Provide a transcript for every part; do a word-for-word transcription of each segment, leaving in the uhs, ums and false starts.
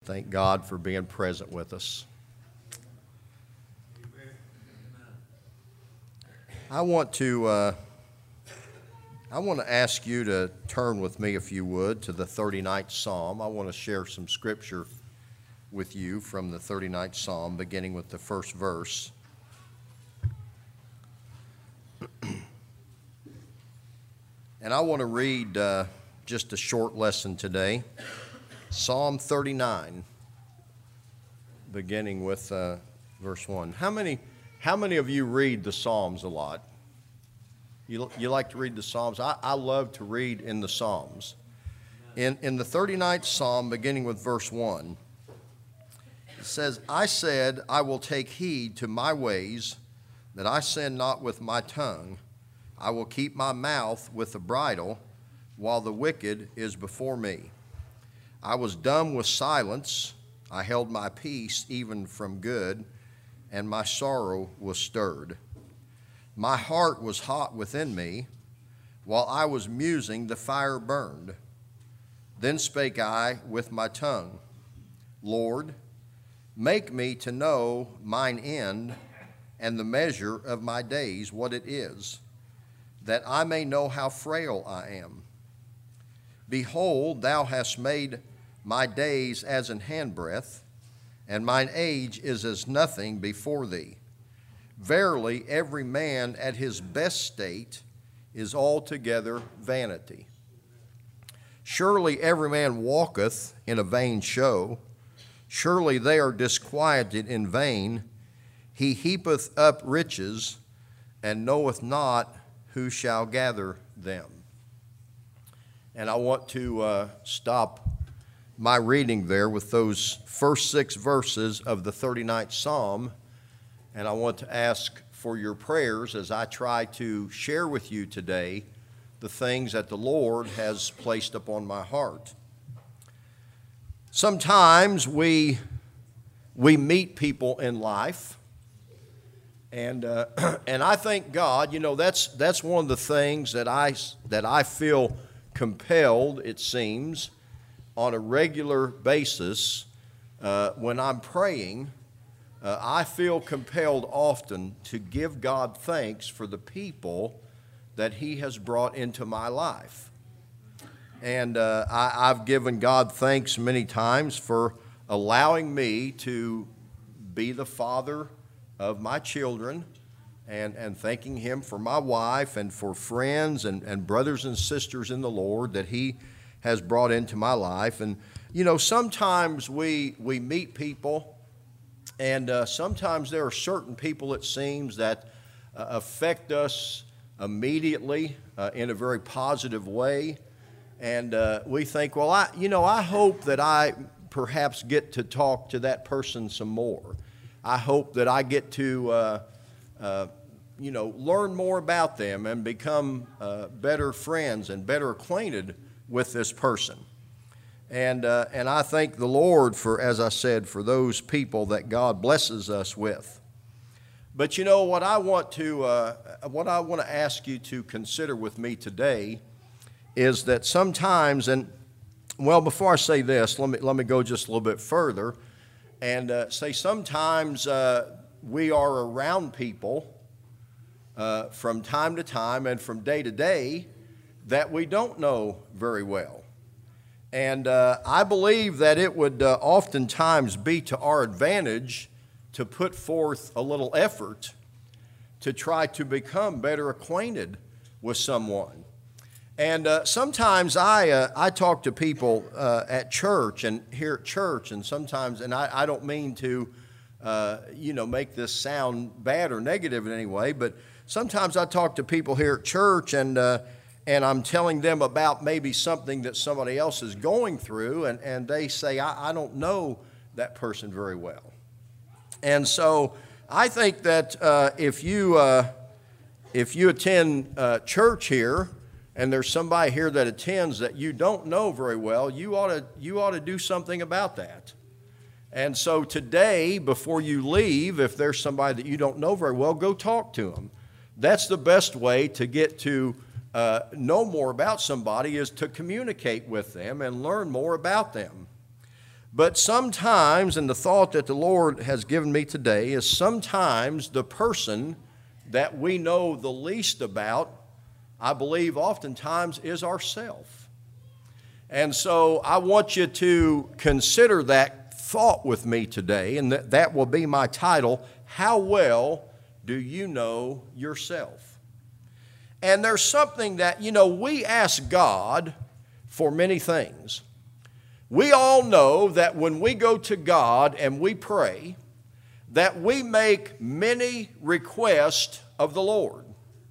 Thank God for being present with us. I want to uh, I want to ask you to turn with me, if you would, to the thirty-ninth Psalm. I want to share some scripture with you from the thirty-ninth Psalm, beginning with the first verse. And I want to read uh, just a short lesson today. Psalm thirty-nine, beginning with uh, verse one. How many, how many of you read the Psalms a lot? You, you like to read the Psalms? I, I love to read in the Psalms. In, in the thirty-ninth Psalm, beginning with verse one, it says, I said, I will take heed to my ways, that I sin not with my tongue. I will keep my mouth with the bridle, while the wicked is before me. I was dumb with silence. I held my peace even from good, and my sorrow was stirred. My heart was hot within me. While I was musing, the fire burned. Then spake I with my tongue, Lord, make me to know mine end, and the measure of my days, what it is, that I may know how frail I am. Behold, thou hast made my days as an handbreadth, and mine age is as nothing before thee. Verily, every man at his best state is altogether vanity. Surely every man walketh in a vain show. Surely they are disquieted in vain. He heapeth up riches, and knoweth not who shall gather them. And I want to uh, stop my reading there with those first six verses of the thirty-ninth Psalm, and I want to ask for your prayers as I try to share with you today the things that the Lord has placed upon my heart. Sometimes we, we meet people in life, and uh, and I thank God, you know, that's that's one of the things that I that I feel compelled, it seems, on a regular basis uh, when I'm praying. Uh, I feel compelled often to give God thanks for the people that He has brought into my life. And uh, I, I've given God thanks many times for allowing me to be the father of my children, and, and thanking Him for my wife and for friends and, and brothers and sisters in the Lord that He has brought into my life. And, you know, sometimes we, we meet people, and uh, sometimes there are certain people, it seems, that uh, affect us immediately uh, in a very positive way. And uh, we think, well, I, you know, I hope that I perhaps get to talk to that person some more. I hope that I get to, uh, uh, you know, learn more about them and become uh, better friends and better acquainted with this person. And uh, and I thank the Lord for, as I said, for those people that God blesses us with. But you know what I want to uh, what I want to ask you to consider with me today is that sometimes, and well, before I say this, let me let me go just a little bit further, and uh, say sometimes uh, we are around people uh, from time to time and from day to day that we don't know very well. And uh, I believe that it would uh, oftentimes be to our advantage to put forth a little effort to try to become better acquainted with someone. And uh, sometimes I uh, I talk to people uh, at church and here at church, and sometimes, and I, I don't mean to, uh, you know, make this sound bad or negative in any way, but sometimes I talk to people here at church, and uh, and I'm telling them about maybe something that somebody else is going through, and, and they say, I, I don't know that person very well. And so I think that uh, if you uh, if you attend uh, church here, and there's somebody here that attends that you don't know very well, you ought to you ought to do something about that. And so today, before you leave, if there's somebody that you don't know very well, go talk to them. That's the best way to get to uh, know more about somebody, is to communicate with them and learn more about them. But sometimes, and the thought that the Lord has given me today is sometimes the person that we know the least about, I believe oftentimes is ourself. And so I want you to consider that thought with me today, and that, that will be my title, How Well Do You Know Yourself? And there's something that, you know, we ask God for many things. We all know that when we go to God and we pray, that we make many requests of the Lord.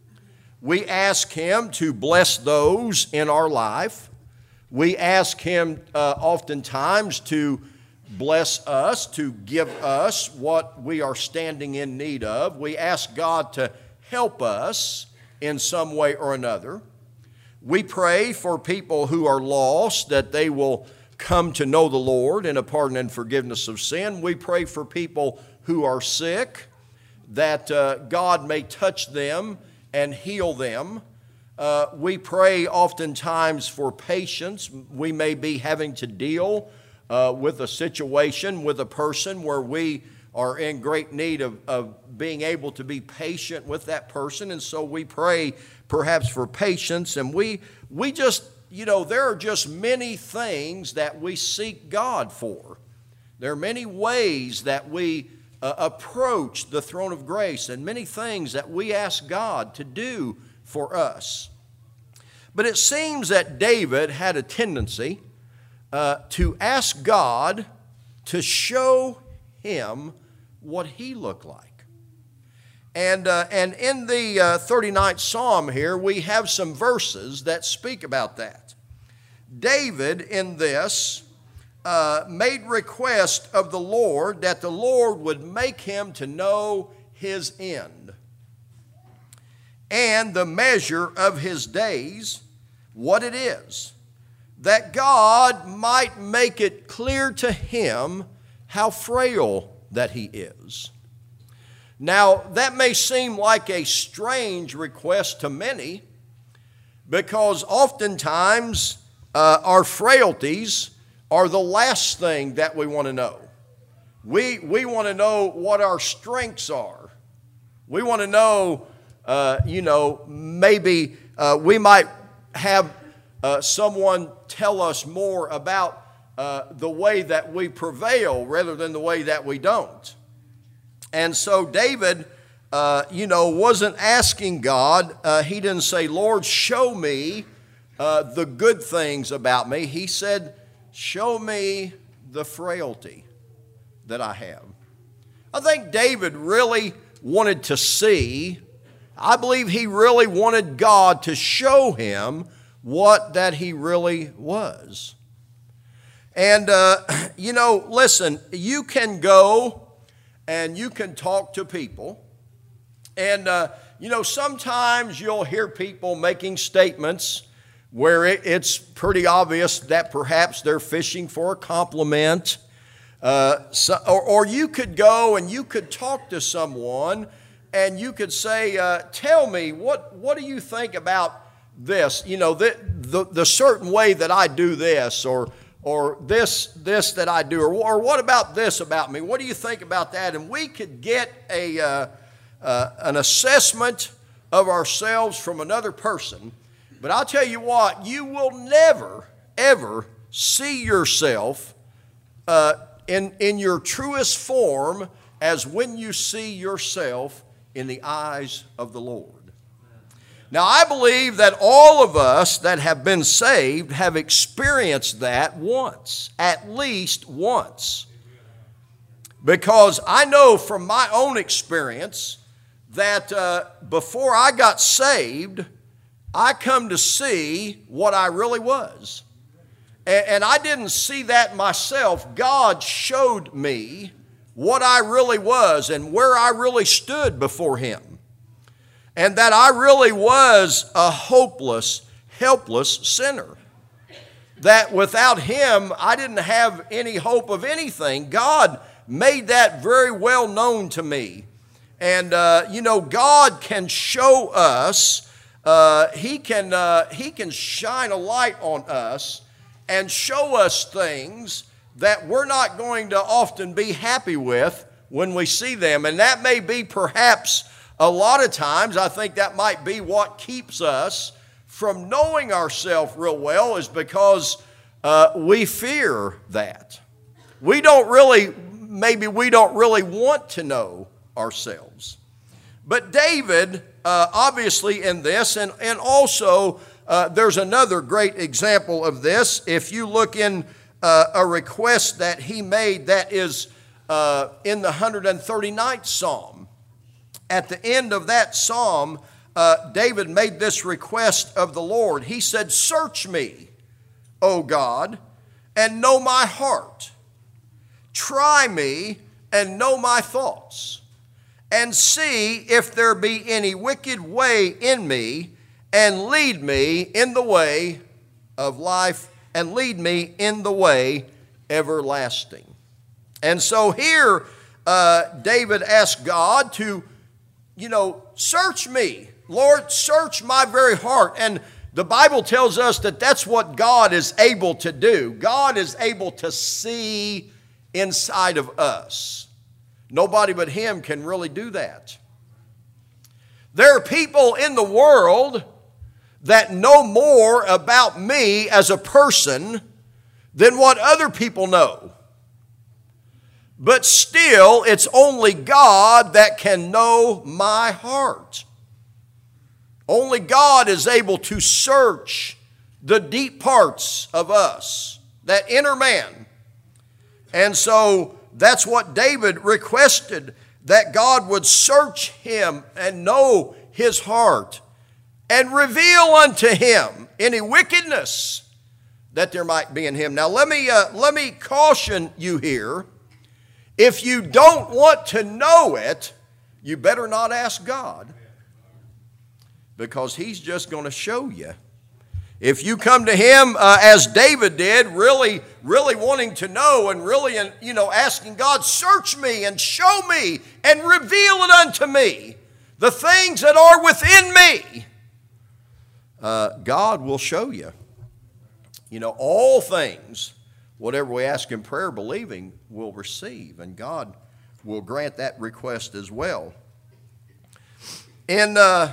We ask Him to bless those in our life. We ask Him uh, oftentimes to bless us, to give us what we are standing in need of. We ask God to help us in some way or another. We pray for people who are lost, that they will come to know the Lord in a pardon and forgiveness of sin. We pray for people who are sick, that uh, God may touch them and heal them. Uh, we pray oftentimes for patience. We may be having to deal uh, with a situation, with a person where we are in great need of, of being able to be patient with that person. And so we pray perhaps for patience. And we, we just, you know, there are just many things that we seek God for. There are many ways that we uh, approach the throne of grace, and many things that we ask God to do for us. But it seems that David had a tendency uh, to ask God to show him what he looked like. And, uh, and in the uh, thirty-ninth Psalm here, we have some verses that speak about that. David, in this, uh, made request of the Lord that the Lord would make him to know his end and the measure of his days, what it is, that God might make it clear to him how frail that he is. Now, that may seem like a strange request to many, because oftentimes uh, our frailties are the last thing that we want to know. We, we want to know what our strengths are. We want to know, uh, you know, maybe uh, we might have uh, someone tell us more about uh, the way that we prevail rather than the way that we don't. And so David, uh, you know, wasn't asking God. Uh, he didn't say, Lord, show me uh, the good things about me. He said, show me the frailty that I have. I think David really wanted to see, I believe he really wanted God to show him what that he really was. And, uh, you know, listen, you can go and you can talk to people. And, uh, you know, sometimes you'll hear people making statements where it, it's pretty obvious that perhaps they're fishing for a compliment. Uh, so, or, or you could go and you could talk to someone and you could say, uh, tell me, what, what do you think about this? You know, the, the, the certain way that I do this, or or this, this that I do, or, or what about this about me? What do you think about that? And we could get a uh, uh, an assessment of ourselves from another person. But I'll tell you what, you will never, ever see yourself uh, in, in your truest form as when you see yourself in the eyes of the Lord. Now, I believe that all of us that have been saved have experienced that once, at least once. Because I know from my own experience that uh, before I got saved, I come to see what I really was. And, and I didn't see that myself. God showed me what I really was and where I really stood before Him. And that I really was a hopeless, helpless sinner. That without Him, I didn't have any hope of anything. God made that very well known to me. And, uh, you know, God can show us, uh, He can, uh, He can shine a light on us and show us things that we're not going to often be happy with when we see them. And that may be perhaps a lot of times, I think that might be what keeps us from knowing ourselves real well, is because uh, we fear that. We don't really, maybe we don't really want to know ourselves. But David, uh, obviously in this, and, and also uh, there's another great example of this. If you look in uh, a request that he made that is uh, in the one hundred thirty-ninth Psalm. At the end of that psalm, uh, David made this request of the Lord. He said, "Search me, O God, and know my heart. Try me and know my thoughts, and see if there be any wicked way in me, and lead me in the way of life, and lead me in the way everlasting." And so here, uh, David asked God to, you know, search me. Lord, search my very heart. And the Bible tells us that that's what God is able to do. God is able to see inside of us. Nobody but Him can really do that. There are people in the world that know more about me as a person than what other people know. But still, it's only God that can know my heart. Only God is able to search the deep parts of us, that inner man. And so that's what David requested, that God would search him and know his heart and reveal unto him any wickedness that there might be in him. Now let me, uh, let me caution you here. If you don't want to know it, you better not ask God, because He's just going to show you. If you come to Him uh, as David did, really, really wanting to know and really, you know, asking God, search me and show me and reveal it unto me, the things that are within me, uh, God will show you. You know, all things, whatever we ask in prayer, believing, we'll receive, and God will grant that request as well. In uh,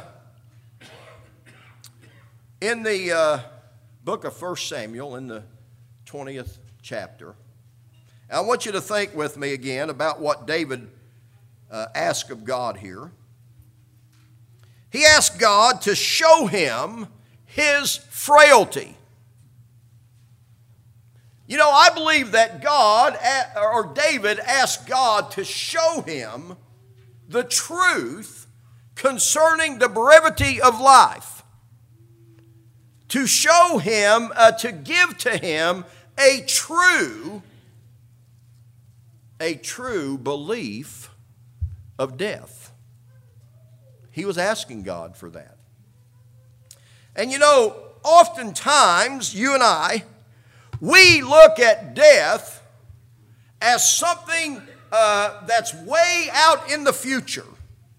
in the uh, book of First Samuel, in the twentieth chapter, I want you to think with me again about what David uh, asked of God here. He asked God to show him his frailty. You know, I believe that God, or David, asked God to show him the truth concerning the brevity of life. To show him, uh, to give to him a true, a true belief of death. He was asking God for that. And you know, oftentimes, you and I, we look at death as something uh, that's way out in the future.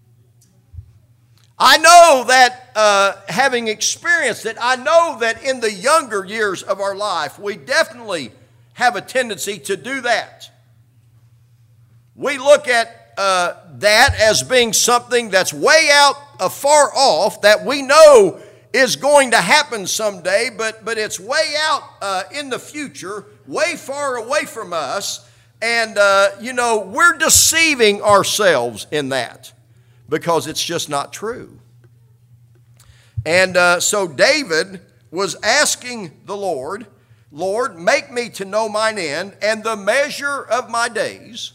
I know that, uh, having experienced it, I know that in the younger years of our life, we definitely have a tendency to do that. We look at uh, that as being something that's way out, uh, far off, that we know is going to happen someday, but, but it's way out uh, in the future, way far away from us. And, uh, you know, we're deceiving ourselves in that because it's just not true. And uh, so David was asking the Lord, Lord, make me to know mine end and the measure of my days,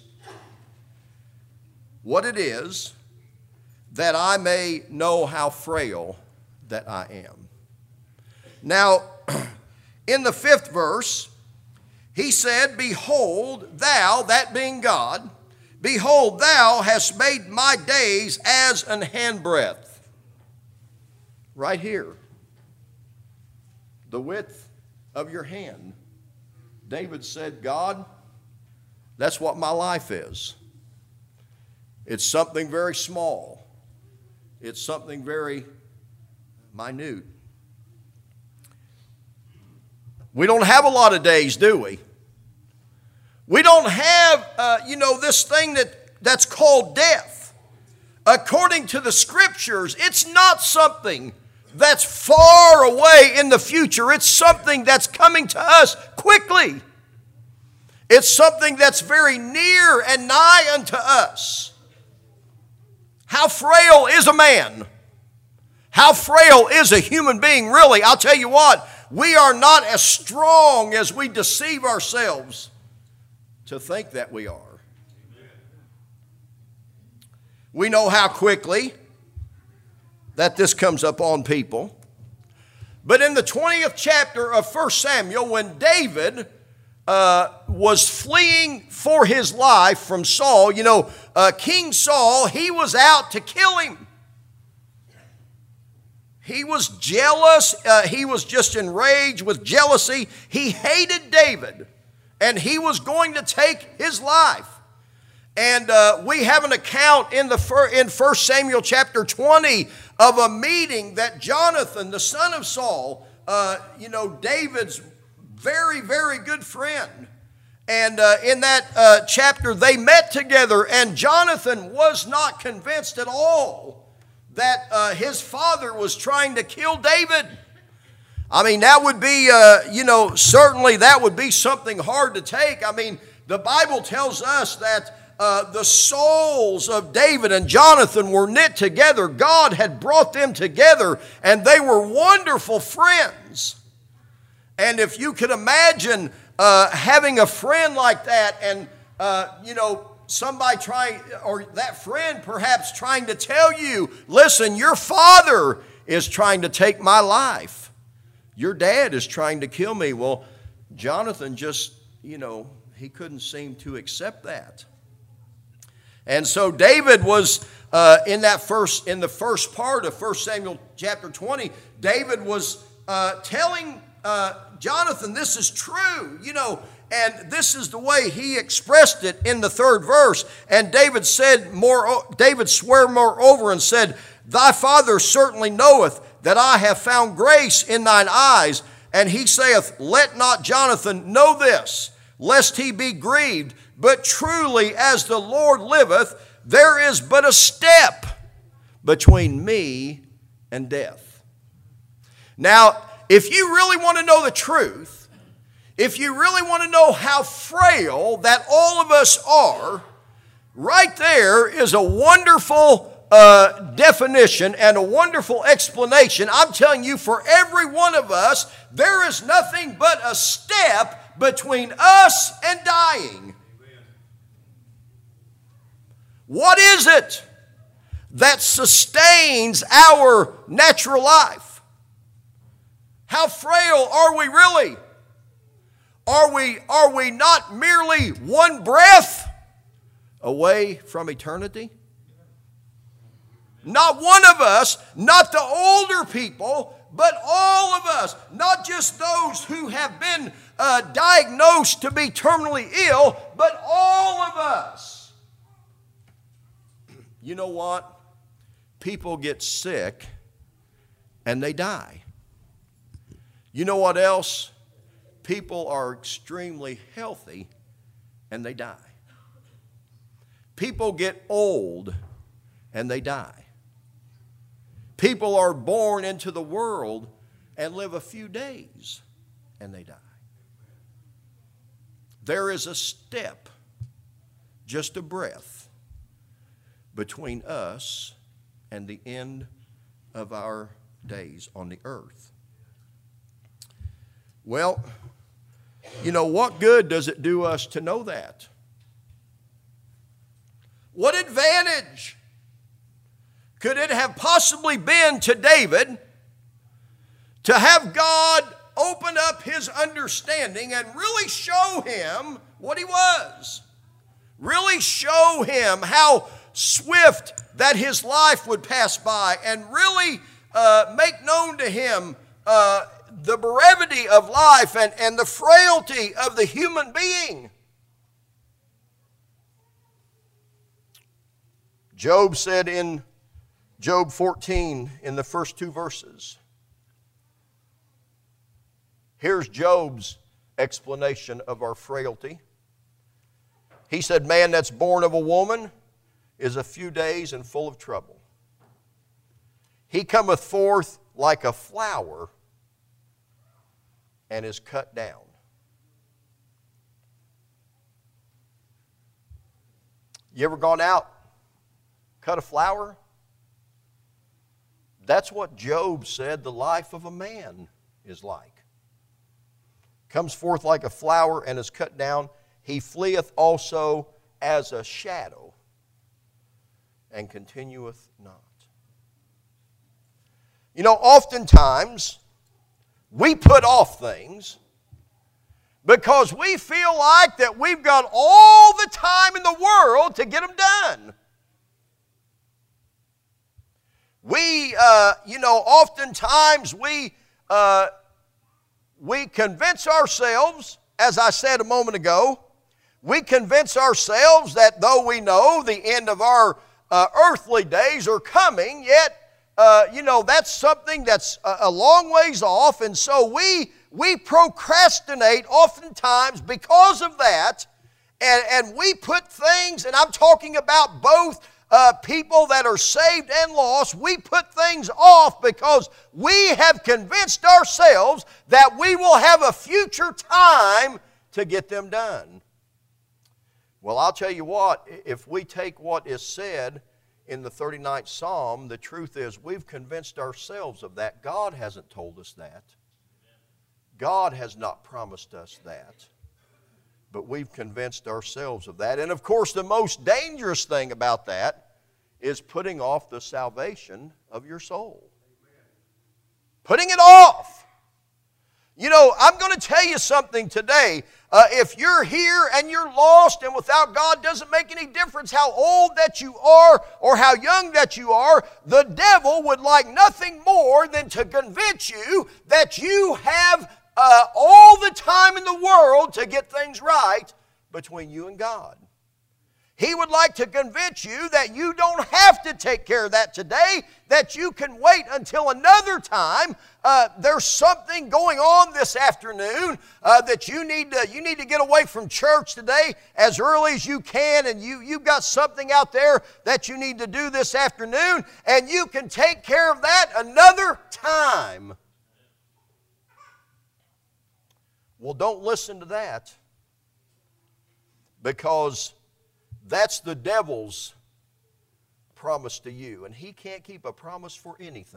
what it is, that I may know how frail that I am. Now, in the fifth verse, he said, behold, thou, that being God, behold, thou hast made my days as an handbreadth. Right here. The width of your hand. David said, God, that's what my life is. It's something very small. It's something very minute. We don't have a lot of days, do we? We don't have, uh, you know, this thing that, that's called death. According to the Scriptures, it's not something that's far away in the future. It's something that's coming to us quickly. It's something that's very near and nigh unto us. How frail is a man? How frail is a human being, really? I'll tell you what, we are not as strong as we deceive ourselves to think that we are. We know how quickly that this comes up on people. But in the twentieth chapter of First Samuel, when David uh, was fleeing for his life from Saul, you know, uh, King Saul, he was out to kill him. He was jealous. Uh, he was just enraged with jealousy. He hated David, and he was going to take his life. And uh, we have an account in the fir- in First Samuel chapter twenty of a meeting that Jonathan, the son of Saul, uh, you know, David's very, very good friend. And uh, in that uh, chapter, they met together, and Jonathan was not convinced at all that uh, his father was trying to kill David. I mean, that would be, uh, you know, certainly that would be something hard to take. I mean, the Bible tells us that uh, the souls of David and Jonathan were knit together. God had brought them together, and they were wonderful friends. And if you could imagine uh, having a friend like that, and, uh, you know, somebody trying, or that friend perhaps trying to tell you, listen, your father is trying to take my life. Your dad is trying to kill me. Well, Jonathan just, you know, he couldn't seem to accept that. And so David was uh, in that first, in the first part of First Samuel chapter twenty, David was uh, telling uh, Jonathan, this is true, you know, and this is the way he expressed it in the third verse. And David said, more, David swore moreover and said, thy father certainly knoweth that I have found grace in thine eyes. And he saith, let not Jonathan know this, lest he be grieved. But truly, as the Lord liveth, there is but a step between me and death. Now, if you really want to know the truth, if you really want to know how frail that all of us are, right there is a wonderful uh, definition and a wonderful explanation. I'm telling you, for every one of us, there is nothing but a step between us and dying. What is it that sustains our natural life? How frail are we really? Are we, are we not merely one breath away from eternity? Not one of us, not the older people, but all of us, not just those who have been uh, diagnosed to be terminally ill, but all of us. You know what? People get sick and they die. You know what else? People are extremely healthy and they die. People get old and they die. People are born into the world and live a few days and they die. There is a step, just a breath, between us and the end of our days on the earth. Well, you know, what good does it do us to know that? What advantage could it have possibly been to David to have God open up his understanding and really show him what he was? Really show him how swift that his life would pass by, and really uh, make known to him uh, the brevity of life and, and the frailty of the human being. Job said in Job fourteen, in the first two verses, here's Job's explanation of our frailty. He said, man that's born of a woman is a few days and full of trouble. He cometh forth like a flower and is cut down. You ever gone out, cut a flower? That's what Job said the life of a man is like. Comes forth like a flower and is cut down. He fleeth also as a shadow and continueth not. You know, oftentimes we put off things because we feel like that we've got all the time in the world to get them done. We, uh, you know, oftentimes we, uh, we convince ourselves, as I said a moment ago, we convince ourselves that though we know the end of our uh, earthly days are coming, yet, uh, you know, that's something that's a, a long ways off, and so we we procrastinate oftentimes because of that, and, and we put things, and I'm talking about both uh, people that are saved and lost, we put things off because we have convinced ourselves that we will have a future time to get them done. Well, I'll tell you what, if we take what is said in the thirty-ninth Psalm, the truth is we've convinced ourselves of that. God hasn't told us that. God has not promised us that. But we've convinced ourselves of that. And of course, the most dangerous thing about that is putting off the salvation of your soul. Putting it off. You know, I'm going to tell you something today. Uh, if you're here and you're lost and without God, doesn't make any difference how old that you are or how young that you are, the devil would like nothing more than to convince you that you have uh, all the time in the world to get things right between you and God. He would like to convince you that you don't have to take care of that today, that you can wait until another time. Uh, there's something going on this afternoon uh, that you need to you need to get away from church today as early as you can, and you, you've got something out there that you need to do this afternoon, and you can take care of that another time. Well, don't listen to that, because that's the devil's promise to you, and he can't keep a promise for anything.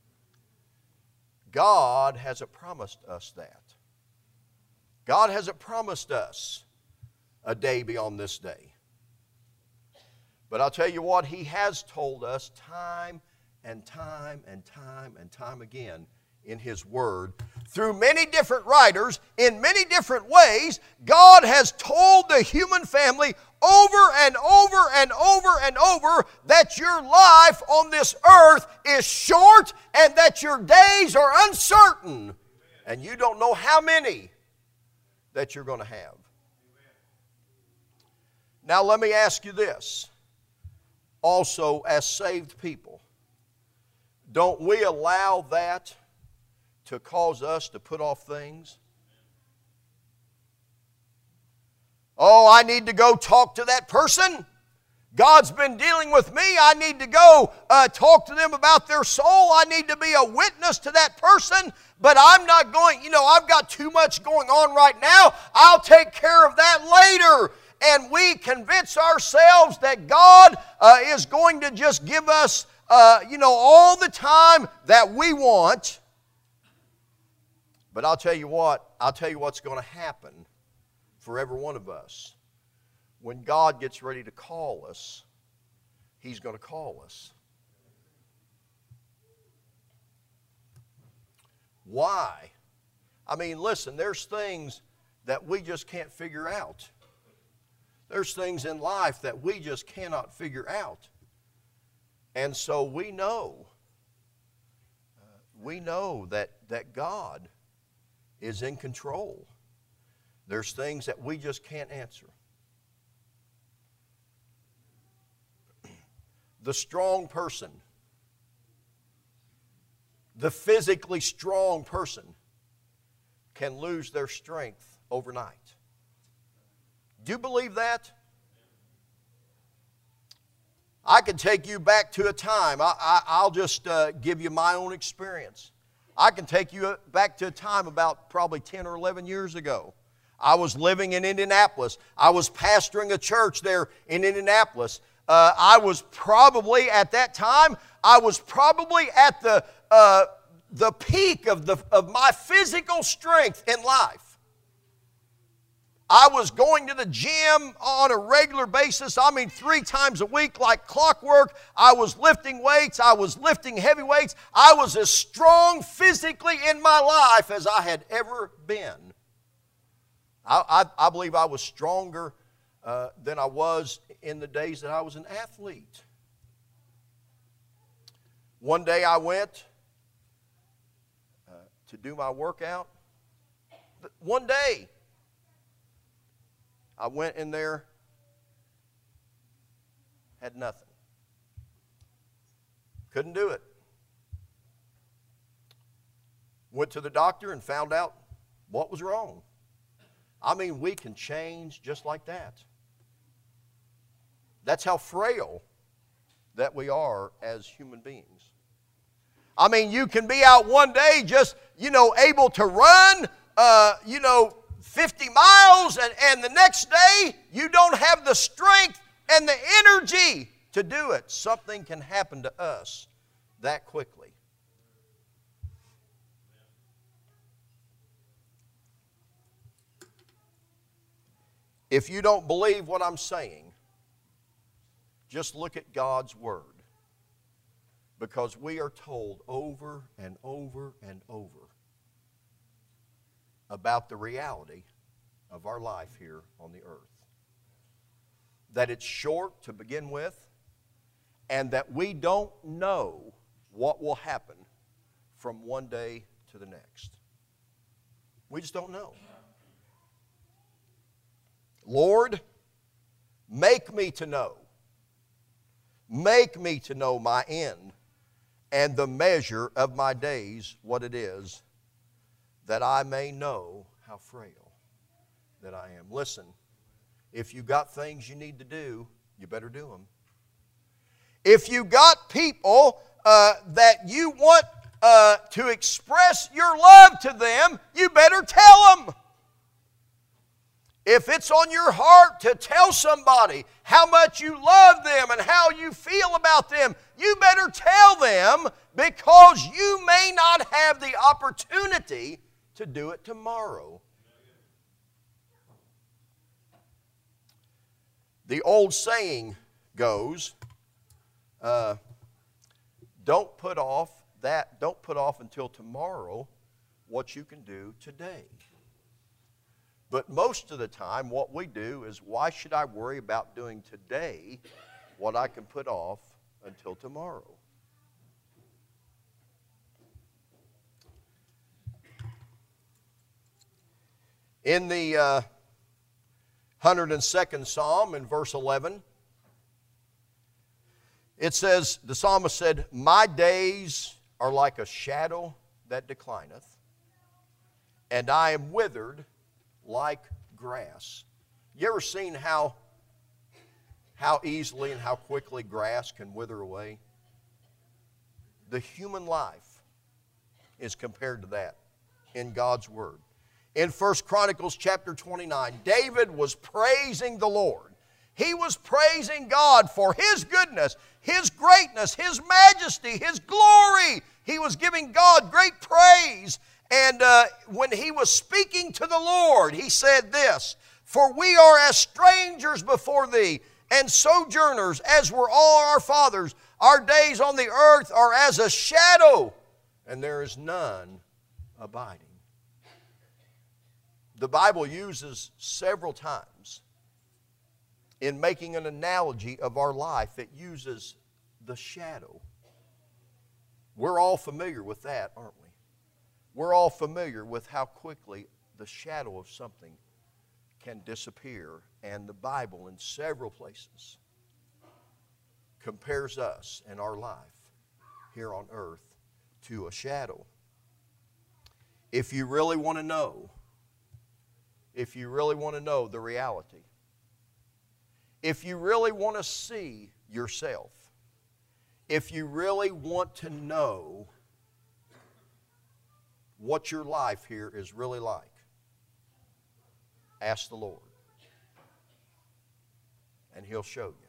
God hasn't promised us that. God hasn't promised us a day beyond this day. But I'll tell you what, He has told us time and time and time and time again in His Word, through many different writers, in many different ways, God has told the human family over and over and over and over that your life on this earth is short and that your days are uncertain. And you don't know how many that you're going to have. Now let me ask you this. Also, as saved people, don't we allow that to cause us to put off things? Oh, I need to go talk to that person. God's been dealing with me. I need to go uh, talk to them about their soul. I need to be a witness to that person. But I'm not going, you know, I've got too much going on right now. I'll take care of that later. And we convince ourselves that God uh, is going to just give us, uh, you know, all the time that we want. But I'll tell you what, I'll tell you what's going to happen for every one of us. When God gets ready to call us, He's going to call us. Why? I mean, listen, there's things that we just can't figure out. There's things in life that we just cannot figure out. And so we know, uh, we know that, that God is in control. There's things that we just can't answer. The strong person, the physically strong person, can lose their strength overnight. Do you believe that? I can take you back to a time. I, I, I'll just uh, give you my own experience. I can take you back to a time about probably ten or eleven years ago. I was living in Indianapolis. I was pastoring a church there in Indianapolis. Uh, I was probably, at that time, I was probably at the, uh, the peak of, the, of my physical strength in life. I was going to the gym on a regular basis, I mean three times a week like clockwork. I was lifting weights. I was lifting heavy weights. I was as strong physically in my life as I had ever been. I, I, I believe I was stronger uh, than I was in the days that I was an athlete. One day I went uh, to do my workout. One day. I went in there, had nothing. Couldn't do it. Went to the doctor and found out what was wrong. I mean, we can change just like that. That's how frail that we are as human beings. I mean, you can be out one day just, you know, able to run, uh, you know, fifty miles, and, and the next day you don't have the strength and the energy to do it. Something can happen to us that quickly. If you don't believe what I'm saying, just look at God's Word. Because we are told over and over and over about the reality of our life here on the earth. That it's short to begin with, and that we don't know what will happen from one day to the next. We just don't know. Lord, make me to know. Make me to know my end and the measure of my days, what it is, that I may know how frail that I am. Listen, if you got things you need to do, you better do them. If you got people uh, that you want uh, to express your love to them, you better tell them. If it's on your heart to tell somebody how much you love them and how you feel about them, you better tell them, because you may not have the opportunity to do it tomorrow. The old saying goes, uh, don't put off that, don't put off until tomorrow what you can do today. But most of the time what we do is, why should I worry about doing today what I can put off until tomorrow? In the uh, one hundred second Psalm, in verse eleven, it says, the psalmist said, my days are like a shadow that declineth, and I am withered like grass. You ever seen how, how easily and how quickly grass can wither away? The human life is compared to that in God's Word. In First Chronicles chapter twenty-nine, David was praising the Lord. He was praising God for His goodness, His greatness, His majesty, His glory. He was giving God great praise. And uh, when he was speaking to the Lord, he said this, for we are as strangers before thee, and sojourners, as were all our fathers. Our days on the earth are as a shadow, and there is none abiding. The Bible uses several times in making an analogy of our life, it uses the shadow. We're all familiar with that, aren't we? We're all familiar with how quickly the shadow of something can disappear. And the Bible, in several places, compares us and our life here on earth to a shadow. If you really want to know, if you really want to know the reality, if you really want to see yourself if you really want to know what your life here is really like, ask the Lord. And He'll show you.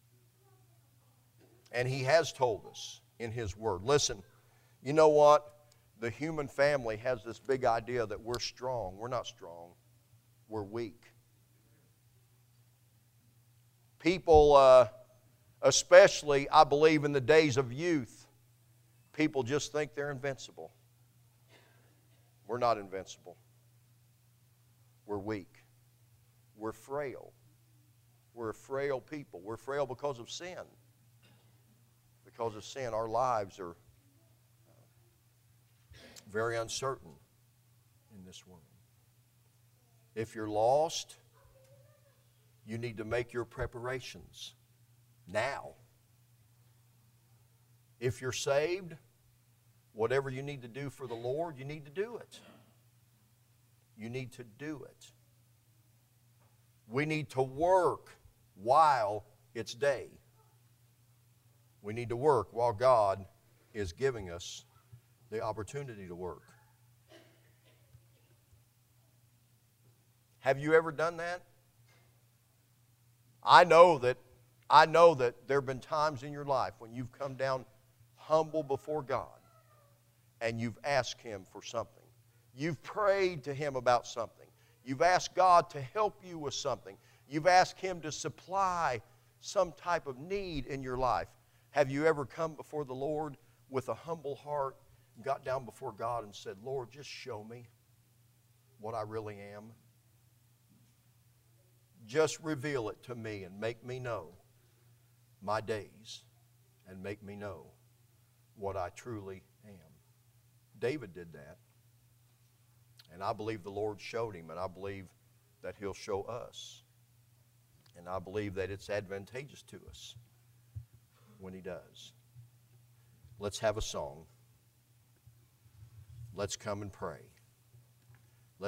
And He has told us in His Word. Listen, you know what? The human family has this big idea that we're strong. We're not strong. We're weak. People, uh, especially, I believe, in the days of youth, people just think they're invincible. We're not invincible. We're weak. We're frail. We're a frail people. We're frail because of sin. Because of sin, our lives are very uncertain in this world. If you're lost, you need to make your preparations now. If you're saved, whatever you need to do for the Lord, you need to do it. You need to do it. We need to work while it's day. We need to work while God is giving us the opportunity to work. Have you ever done that? I know that I know that there have been times in your life when you've come down humble before God and you've asked Him for something. You've prayed to Him about something. You've asked God to help you with something. You've asked Him to supply some type of need in your life. Have you ever come before the Lord with a humble heart, got down before God and said, Lord, just show me what I really am? Just reveal it to me and make me know my days and make me know what I truly am. David did that. And I believe the Lord showed him, and I believe that He'll show us. And I believe that it's advantageous to us when He does. Let's have a song. Let's come and pray.